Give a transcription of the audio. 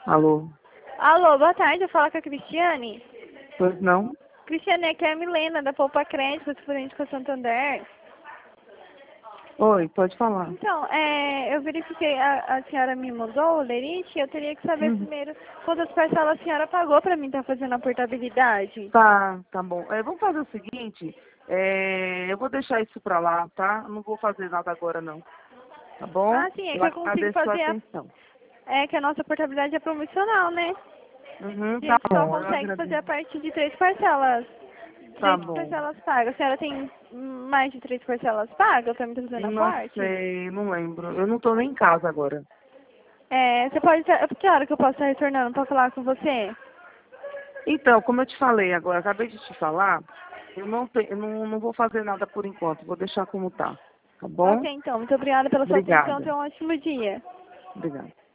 Alô? Alô, boa tarde, eu falo com a Cristiane. Pois não? Cristiane, aqui é a Milena, da Poupa Crédito, correspondente com a Santander. Oi, pode falar. Então, eu verifiquei, a senhora me mandou o lerite, eu teria que saber Uhum. primeiro quantas parcelas a senhora pagou para mim estar fazendo a portabilidade. Tá bom. Vamos fazer o seguinte, eu vou deixar isso pra lá, tá? Não vou fazer nada agora não, tá bom? Ah, sim, é Eu que eu consigo agradeço a sua fazer atenção. é que a nossa portabilidade é promocional, né? Uhum, A tá gente só bom, eu consegue fazer a agradeço. partir de 3 parcelas. Tá Três bom. parcelas pagas. A senhora tem mais de 3 parcelas pagas para me estar fazendo a Não parte? sei, não lembro. Eu não tô nem em casa agora. Você pode estar. Que hora que eu posso estar retornando para falar com você? Então, como eu te falei agora, acabei de te falar, eu não vou fazer nada por enquanto, vou deixar como tá. Tá Ok, bom? então. Muito obrigada pela sua atenção. Obrigada. Tenha um ótimo dia. Obrigada.